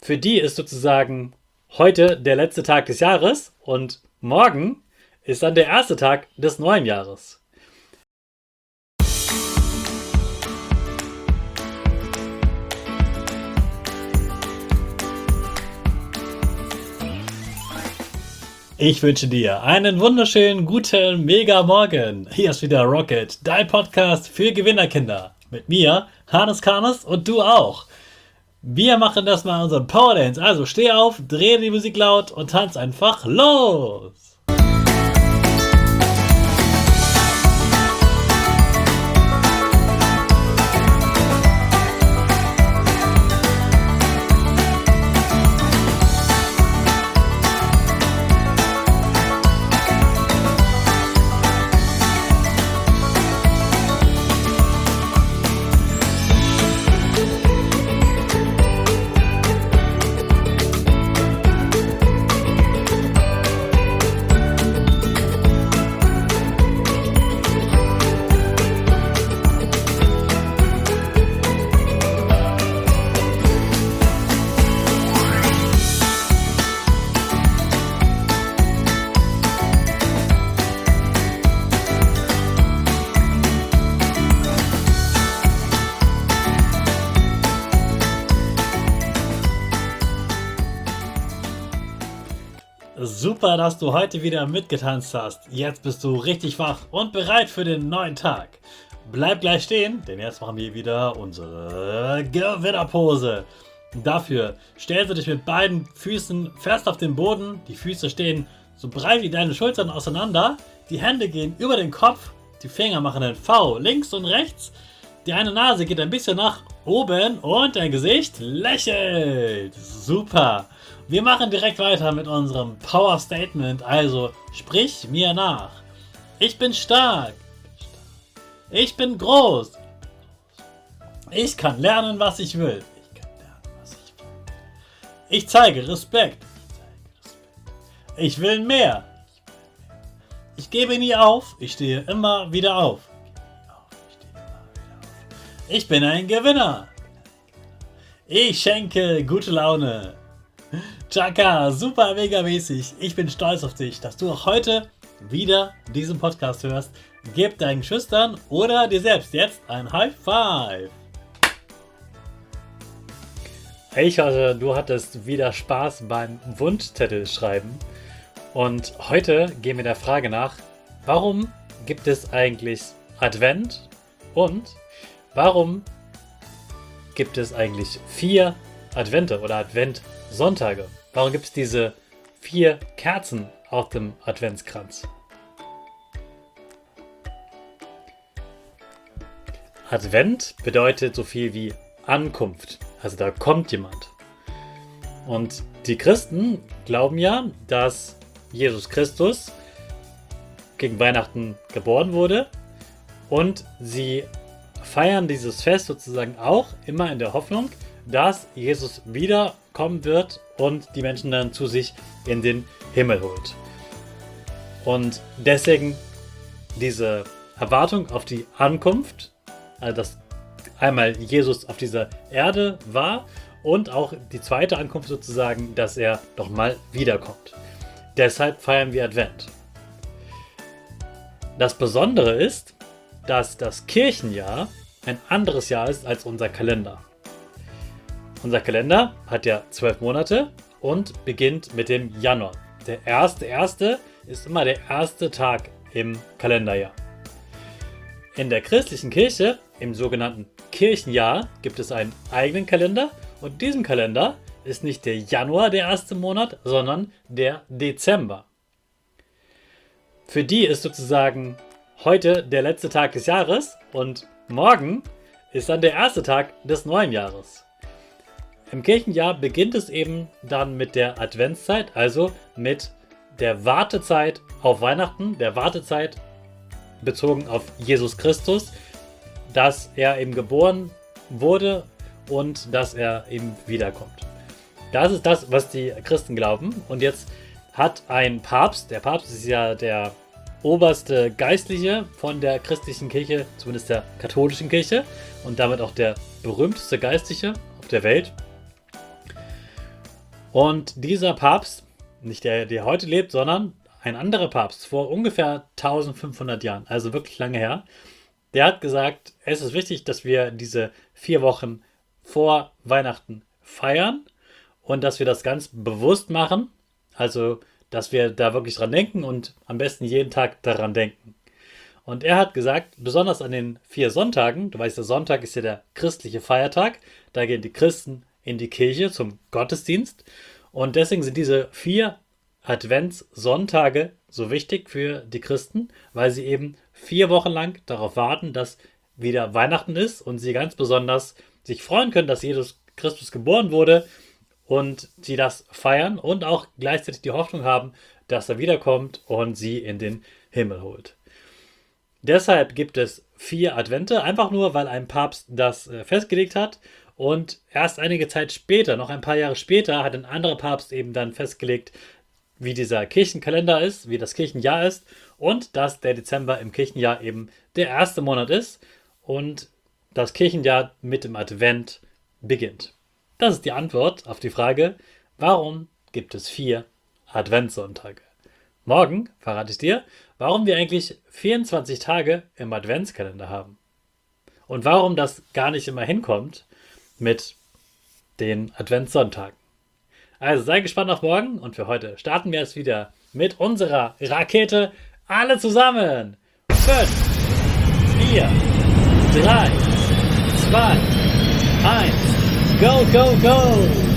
Für die ist sozusagen heute der letzte Tag des Jahres und morgen ist dann der erste Tag des neuen Jahres. Ich wünsche dir einen wunderschönen, guten, mega Morgen. Hier ist wieder Rocket, dein Podcast für Gewinnerkinder. Mit mir, Hannes Karnes und du auch. Wir machen das mal unseren Power Dance. Also steh auf, dreh die Musik laut und tanz einfach los. Super, dass du heute wieder mitgetanzt hast. Jetzt bist du richtig wach und bereit für den neuen Tag. Bleib gleich stehen, denn jetzt machen wir wieder unsere Gewinnerpose. Dafür stellst du dich mit beiden Füßen fest auf den Boden. Die Füße stehen so breit wie deine Schultern auseinander. Die Hände gehen über den Kopf. Die Finger machen ein V links und rechts. Die eine Nase geht ein bisschen nach oben und dein Gesicht lächelt. Super. Wir machen direkt weiter mit unserem Power Statement, also sprich mir nach. Ich bin stark. Ich bin groß. Ich kann lernen, was ich will. Ich zeige Respekt. Ich will mehr. Ich gebe nie auf. Ich stehe immer wieder auf. Ich bin ein Gewinner. Ich schenke gute Laune. Chaka, super mega mäßig. Ich bin stolz auf dich, dass du auch heute wieder diesen Podcast hörst. Gib deinen Schüchtern oder dir selbst jetzt ein High Five. Ich hoffe, du hattest wieder Spaß beim Wunschzettel schreiben. Und heute gehen wir der Frage nach, warum gibt es eigentlich Advent und warum gibt es eigentlich 4 Advente oder Adventsonntage? Warum gibt es diese 4 Kerzen auf dem Adventskranz? Advent bedeutet so viel wie Ankunft. Also da kommt jemand. Und die Christen glauben ja, dass Jesus Christus gegen Weihnachten geboren wurde. Und sie feiern dieses Fest sozusagen auch immer in der Hoffnung, dass Jesus wiederkommen wird und die Menschen dann zu sich in den Himmel holt. Und deswegen diese Erwartung auf die Ankunft, also dass einmal Jesus auf dieser Erde war und auch die zweite Ankunft sozusagen, dass er nochmal wiederkommt. Deshalb feiern wir Advent. Das Besondere ist, dass das Kirchenjahr ein anderes Jahr ist als unser Kalender. Unser Kalender hat ja 12 Monate und beginnt mit dem Januar. Der erste ist immer der erste Tag im Kalenderjahr. In der christlichen Kirche, im sogenannten Kirchenjahr, gibt es einen eigenen Kalender und in diesem Kalender ist nicht der Januar der erste Monat, sondern der Dezember. Für die ist sozusagen heute der letzte Tag des Jahres und morgen ist dann der erste Tag des neuen Jahres. Im Kirchenjahr beginnt es eben dann mit der Adventszeit, also mit der Wartezeit auf Weihnachten, der Wartezeit bezogen auf Jesus Christus, dass er eben geboren wurde und dass er eben wiederkommt. Das ist das, was die Christen glauben. Und jetzt hat ein Papst, der Papst ist ja der oberste Geistliche von der christlichen Kirche, zumindest der katholischen Kirche und damit auch der berühmteste Geistliche auf der Welt. Und dieser Papst, nicht der heute lebt, sondern ein anderer Papst vor ungefähr 1500 Jahren, also wirklich lange her, der hat gesagt, es ist wichtig, dass wir diese 4 Wochen vor Weihnachten feiern und dass wir das ganz bewusst machen. Also, dass wir da wirklich dran denken und am besten jeden Tag daran denken. Und er hat gesagt, besonders an den 4 Sonntagen, du weißt, der Sonntag ist ja der christliche Feiertag, da gehen die Christen in die Kirche zum Gottesdienst. Und deswegen sind diese 4 Adventssonntage so wichtig für die Christen, weil sie eben 4 Wochen lang darauf warten, dass wieder Weihnachten ist und sie ganz besonders sich freuen können, dass Jesus Christus geboren wurde und sie das feiern und auch gleichzeitig die Hoffnung haben, dass er wiederkommt und sie in den Himmel holt. Deshalb gibt es 4 Advente, einfach nur, weil ein Papst das festgelegt hat. Und erst einige Zeit später, noch ein paar Jahre später, hat ein anderer Papst eben dann festgelegt, wie dieser Kirchenkalender ist, wie das Kirchenjahr ist und dass der Dezember im Kirchenjahr eben der erste Monat ist und das Kirchenjahr mit dem Advent beginnt. Das ist die Antwort auf die Frage, warum gibt es 4 Adventssonntage? Morgen verrate ich dir, warum wir eigentlich 24 Tage im Adventskalender haben und warum das gar nicht immer hinkommt mit den Adventssonntagen. Also sei gespannt auf morgen und für heute starten wir es wieder mit unserer Rakete. Alle zusammen. 5, 4, 3, 2, 1. Go, go, go!